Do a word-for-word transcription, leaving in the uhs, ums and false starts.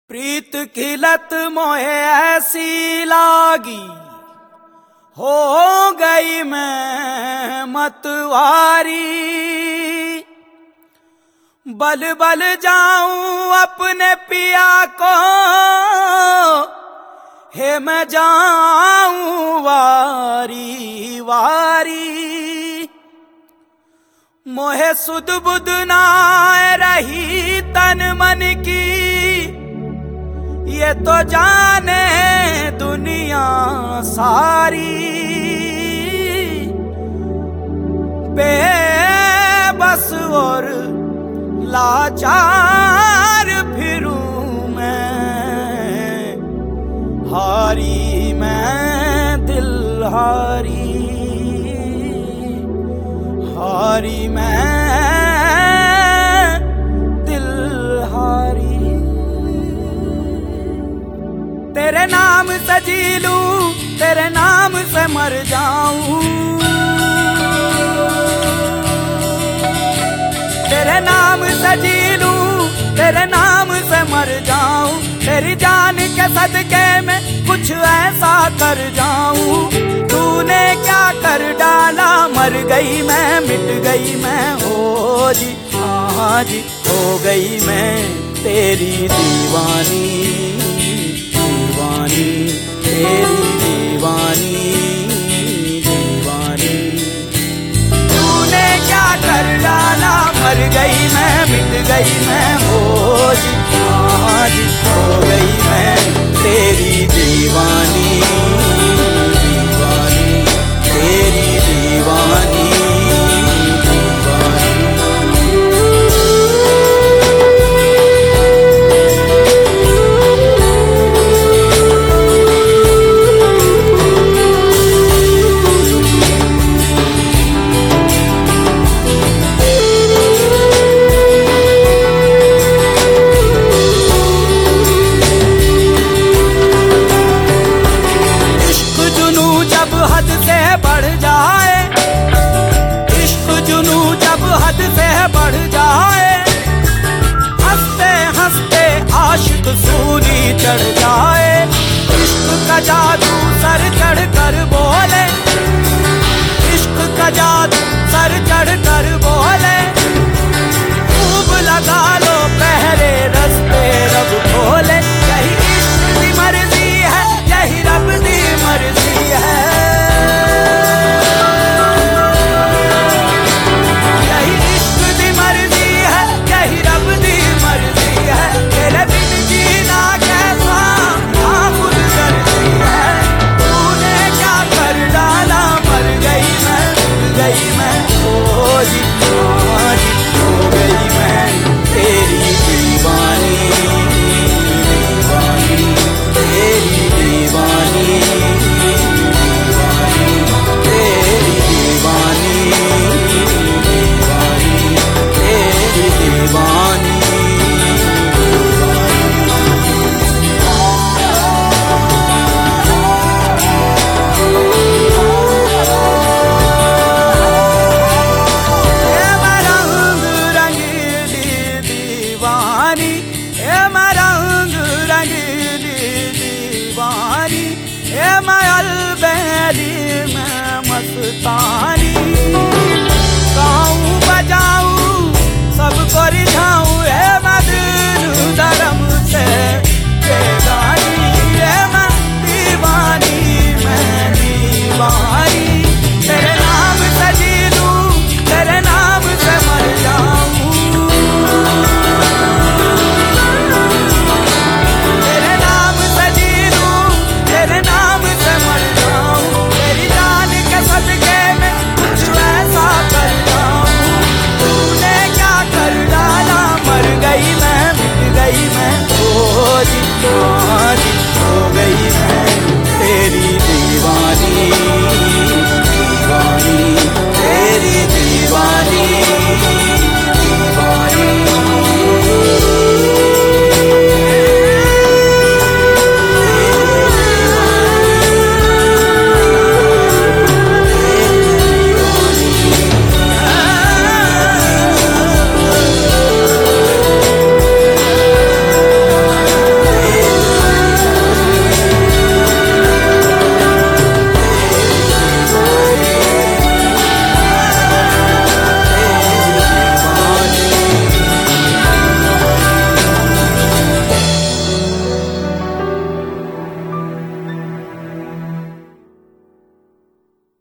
प्रीत की लत मोहे ऐसी लागी, हो गई मैं मतवारी। बल बल जाऊं अपने पिया को, हे मैं जाऊं वारी वारी। मोहे सुध बुध ना रही तन मन की, ये तो जाने दुनिया सारी। बेबस और लाचार फिरूं मैं, हारी मैं दिल हारी, हारी मैं दिल हारी। तेरे नाम से जी लूं, तेरे नाम से मर जाऊं, तेरे नाम से जी लूं, तेरे नाम से मर जाऊं। तेरी जान के सदके में कुछ ऐसा कर जाऊं। तूने क्या कर डाला, मर गई मैं, मिट गई मैं, हो जी हाँ जी हो गई मैं तेरी दीवानी, दीवानी तेरी दीवानी, दीवानी। तूने क्या कर डाला, मर गई मैं, मिट गई मैं, हो जी हाँ जी हो गई मैं तेरी दीवानी, दीवानी तेरी दीवानी, बढ़ जाए इश्क जुनू जब हद से बढ़ जाए। हंसते हंसते आशिक सूली चढ़ जाए। इश्क का जादू सर चढ़ कर बोले, इश्क का जादू सर चढ़